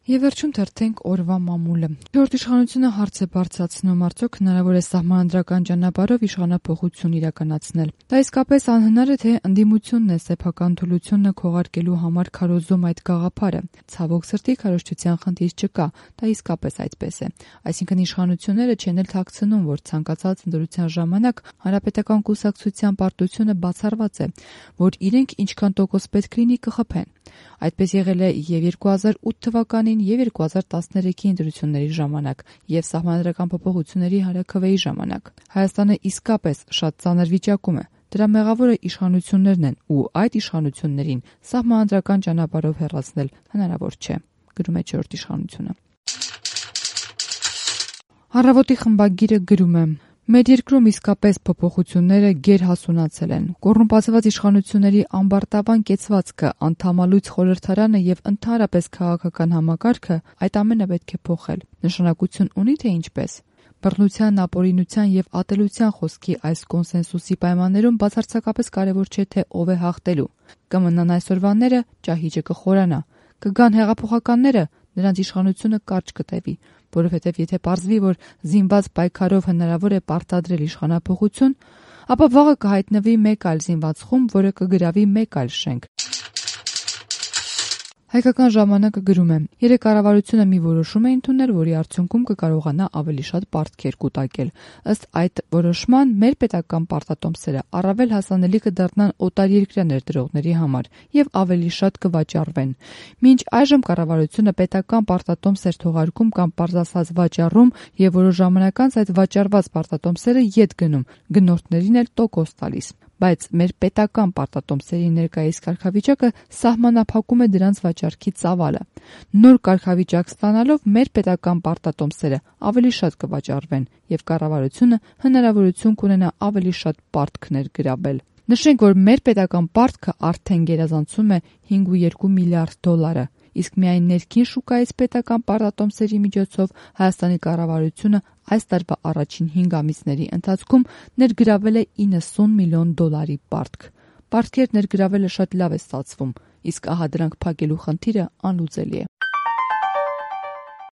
Եվ վերջում թերթենք օրվա մամուլը։ Չորրորդ իշխանությունը հարց է բարձրացնում, արդյոք հնարավոր է սահմանադրական ճանապարհով իշխանափոխություն իրականացնել։ Դա իսկապես անհնար է, թե ընդդիմությունն է սեփական թուլությունը քողարկելու համար քարոզում այդ գաղափարը։ Ցավոք սրտի քարոզչության խնդիր չկա, դա իսկապես այդպես է։ Այսինքն իշխանությունները չեն էլ թաքցնում, որ ցանկացած ընտրության ժամանակ հանրապետական կուսակցության պարտությունը բացառված է, որ իրենք ինչքան տոկոս պետք լինի կխփեն։ Այդպես եղել է եւ 2008 թվականին եւ 2013-ի ընտրությունների ժամանակ եւ սահմանադրական փոփոխությունների հանրաքվեի ժամանակ։ Հայաստանը իսկապես շատ ծանր վիճակում է։ Դրա մեղավորը իշխանություններն են ու այդ իշխանություններին սահմանադրական ճանապարհով հեռացնել հնարավոր չէ, գրում է չորրորդ իշխանությունը։ Առավոտի խմբագիրը գրում է. Մեր երկրում իսկապես փոփոխությունները գերհասունացել են։ Կոռումպացված իշխանությունների ամբարտավան կեցվածքը, անդամալույց խորհրդարանը եւ ընդհանրապես քաղաքական համակարգը այդ ամենը պետք է փոխել։ Նշանակություն ունի թե ինչպես։ Բռնության, ապօրինության եւ ատելության խոսքի այս կոնսենսուսի պայմաններում բացարձակապես կարեւոր չէ թե ով է հաղթելու։ Կմնան այսօրվանները, ճահիճը կխորանա։ Կգան հեղափոխականները, նրանց իշխանությունը կարճ կտևի, որովհետև եթե պարզվի, որ զինված պայքարով հնարավոր է պարտադրել իշխանափոխություն, ապա վաղը կհայտնվի մեկ այլ զինված խումբ, որը կգրավի մեկ այլ շենք։ Հայկական ժամանակը գրում է. երեք կառավարությունը մի որոշում է ընդունել, որի արդյունքում կկարողանա ավելի շատ պարտքեր կուտակել։ Ըստ այդ որոշման մեր պետական պարտատոմսերը առավել հասանելի կդառնան օտարերկրյա ներդրողների համար եւ ավելի շատ կվաճառվեն։ Մինչ այժմ կառավարությունը պետական պարտատոմս էր թողարկում կամ պարզասած վաճառում եւ որոշ ժամանակ անց այդ վաճառված պարտատոմսերը ետ գնում, գնորդներին էլ տոկոս տալիս։ Բայց մեր պետական պարտատոմսերի ներկայիս կարգավիճակը սահմանափակում է դրանց վաճառքի ծավալը։ Նոր կարգավիճակ ստանալով մեր պետական պարտատոմսերը ավելի շատ կվաճառվեն եւ կառավարությունը հնարավորություն կունենա ավելի շատ պարտքներ գրավել։ Նշենք, որ մեր պետական պարտքը արդեն գերազանցում է 5.2 միլիարդ դոլարը, իսկ միայն ներքին շուկայից պետական պարտատոմսերի միջոցով Հայաստանի կառավարությունը այս տարվա առաջին 5 ամիսների ընթացքում ներգրավել է 90 միլիոն դոլարի պարտք։ Պարտքեր ներգրավելը շատ լավ է ստացվում, իսկ ահա դրանք փակելու խնդիրը անլուծելի է։